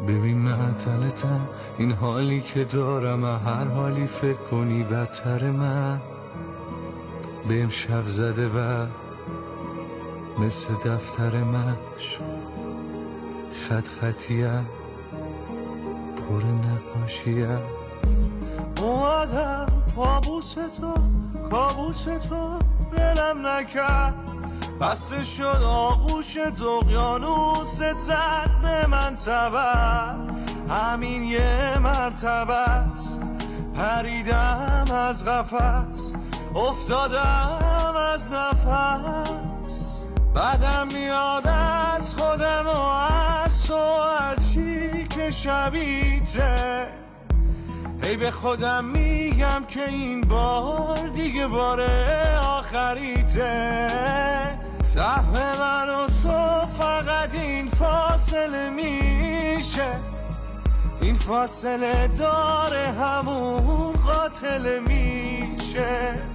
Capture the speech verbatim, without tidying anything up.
ببین معطلتم، این حالی که دارم هر حالی فکر کنی بدتر من. به امشب زده و مثل دفتر مش خط خطیم پر نقاشیم. اومدم کابوس تو کابوس تو دلم نکرد، بسته شد آغوش اقیانوست زد به من تبر. همین یه مرتبه است پریدم از قفس، افتادم از نفس. بعدم میاد از خودم و از تو هرچی که شبیته. هی به خودم میگم که این بار دیگه بار آخریته. سهم من و تو فقط این فاصله میشه، این فاصله داره همون قاتل میشه.